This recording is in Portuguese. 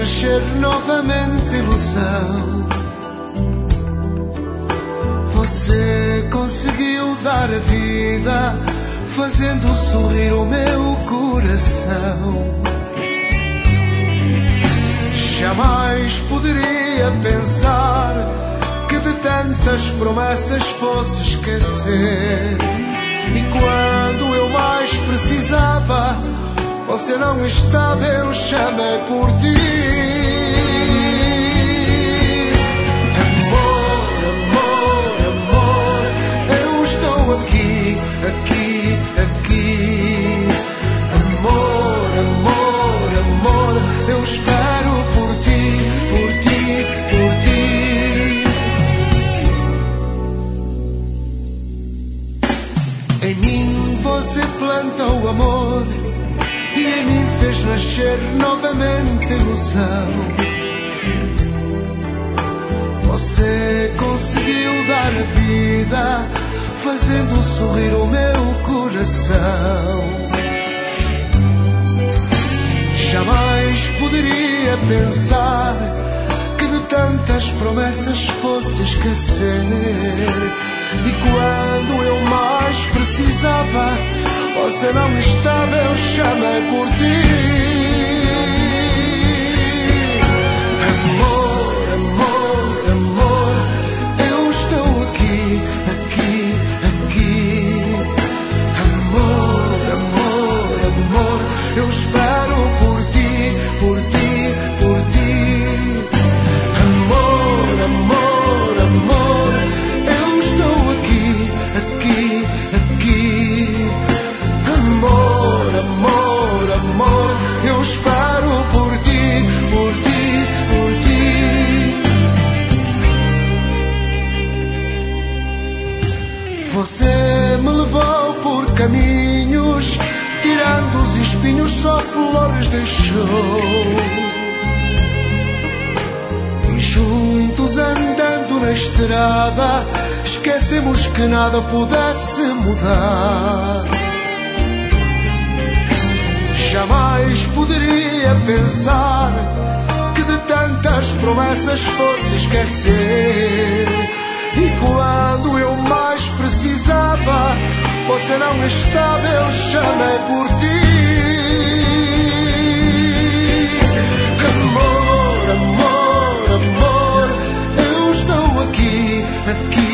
nascer novamente ilusão. Você conseguiu dar a vida, fazendo sorrir o meu coração. Jamais poderia pensar que de tantas promessas fosse esquecer. E quando eu mais precisava, você não estava, eu chamei por ti. Amor, amor, amor, eu estou aqui, aqui, aqui. Amor, amor, amor, eu espero por ti, por ti, por ti. Em mim você planta o amor e em mim fez nascer novamente ilusão. Você conseguiu dar a vida, fazendo sorrir o meu coração. Jamais poderia pensar que de tantas promessas fosse esquecer. E quando eu mais precisava, você não estava, eu chamei por ti. Amor, amor, amor, eu estou aqui, aqui, aqui. Amor, amor, amor, eu espero por ti, por ti, por ti. Amor, amor, amor, eu estou aqui, aqui, aqui. Amor, amor, amor, eu espero por ti, por ti, por ti. Você me levou por caminhos, tirando os espinhos, só flores deixou. E juntos andando na estrada, esquecemos que nada pudesse mudar. Jamais poderia pensar que de tantas promessas fosse esquecer. E quando eu mais precisava, você não estava, eu chamei por ti. Amor, amor, amor, eu estou aqui, aqui.